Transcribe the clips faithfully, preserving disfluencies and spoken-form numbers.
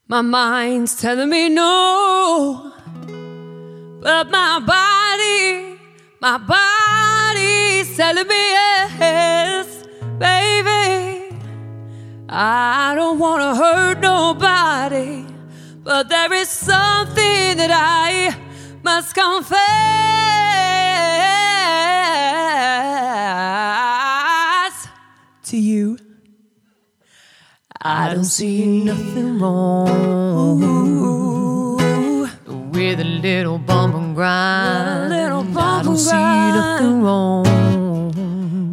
My mind's telling me no, but my body, my body's telling me yes, baby. I don't wanna hurt nobody, but there is something that I must confess to you. I don't see nothing wrong Ooh. with a little bump and grind. A little bump I don't see grind. nothing wrong.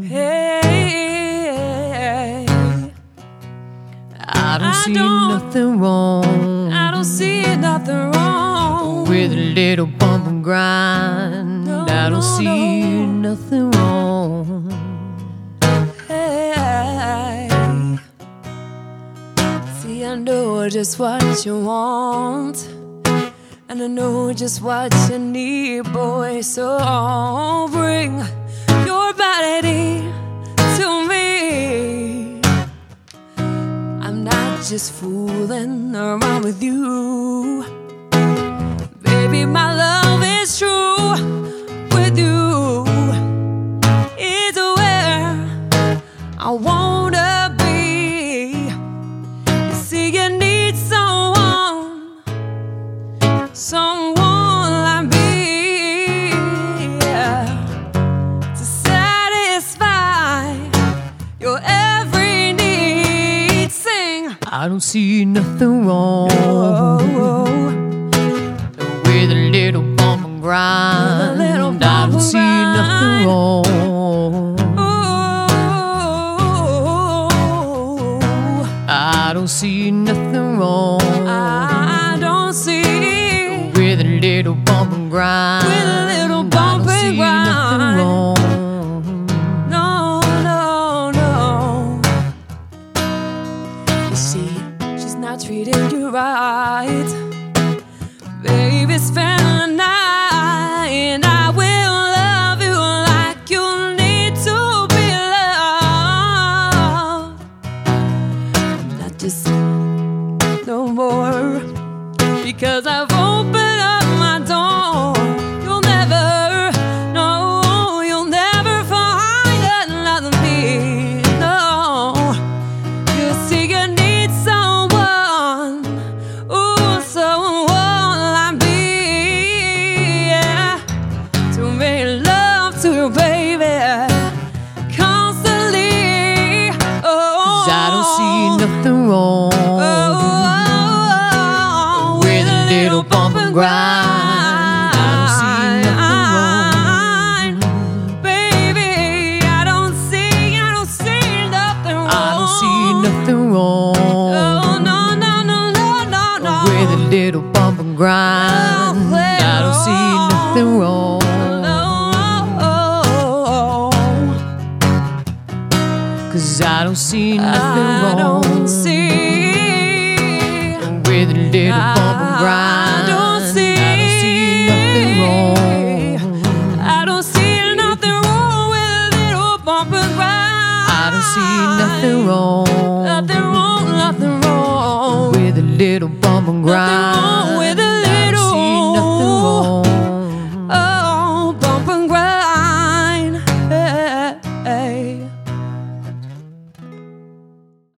Hey, I don't I see don't, nothing wrong. I don't see nothing wrong with a little bump and grind. No, I don't no, see no. nothing wrong. Hey. See, I know just what you want, and I know just what you need, boy. So bring your body to me. I'm not just fooling around with you, baby. My love is true with you. It's where I wanna be. You need someone, someone like me, yeah, to satisfy your every need. Sing. I don't see nothing wrong no. with a little bump and grind. Little bump I don't see grind. nothing wrong. I don't see nothing wrong. I don't see with a little bump and grind. With a little bump and grind. Nothing wrong. No, no, no. You see, she's not treating you right. Baby, spend the night, and I will love you like you need to be loved. Not just no more, because I've opened up my door. You'll never, no, you'll never find another me, no. You see, you need someone, ooh, someone like me, yeah, to make love to you, baby, constantly. Oh, 'cause I don't see nothing wrong. Oh, little bump and grind. I don't see nothing wrong, baby. I don't see, I don't see nothing wrong. I don't see nothing wrong. Oh, no, no, no, no, no, no. With a little bump and grind. Oh, I don't see nothing wrong. No. 'Cause I don't see nothing I wrong. I don't see with a little bump.